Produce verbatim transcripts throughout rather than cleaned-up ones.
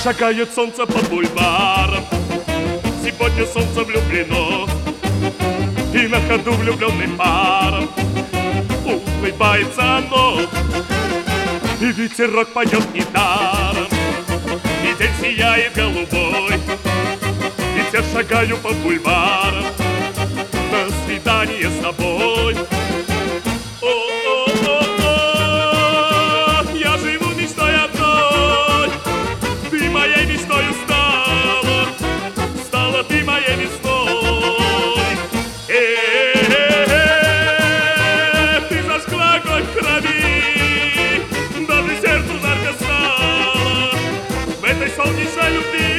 Шагает солнце по бульварам, сегодня солнце влюблено, и на ходу влюбленным паром улыбается оно, и ветерок поет недаром, и день сияет голубой, ведь я шагаю по бульварам на свидание с тобой. О-о-о-о, я живу мечтой одной, ты моей мечтою стала, стала ты моей весной. Э-э-э, ты зажгла огонь в крови, даже сердцу жарко стало в этой солнечной любви.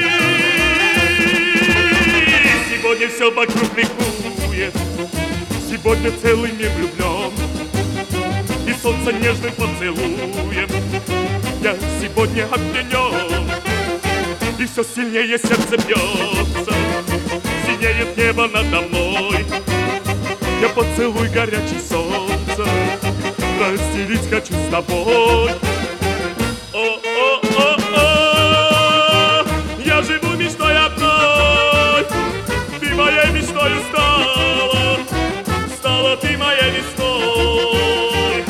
Сегодня все вокруг ликует, сегодня целый мир влюблен, и солнце нежным поцелуем я сегодня опьянен, и все сильнее сердце бьется, синеет небо надо мной. Я поцелуй горячий солнца разделить хочу с тобой. О-о-о-о, я живу мечтой одной, ты моей мечтою стала, стала ты моей весной.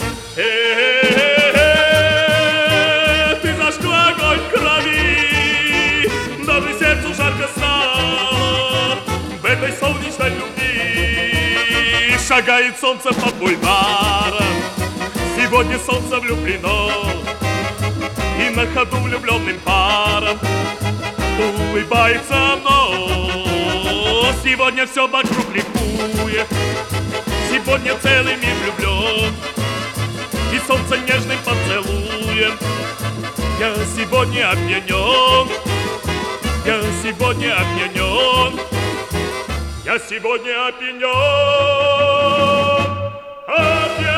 Э-э-э, ты зажгла огонь в крови, даже сердцу жарко стало в этой солнечной любви. Шагает солнце по бульварам, сегодня солнце влюблено, и на ходу влюбленным паром улыбается оно. Сегодня все вокруг ликует, сегодня целый мир влюблен, и солнце нежным поцелуем я сегодня опьянен, я сегодня опьянен, я сегодня опьянен, опьянен.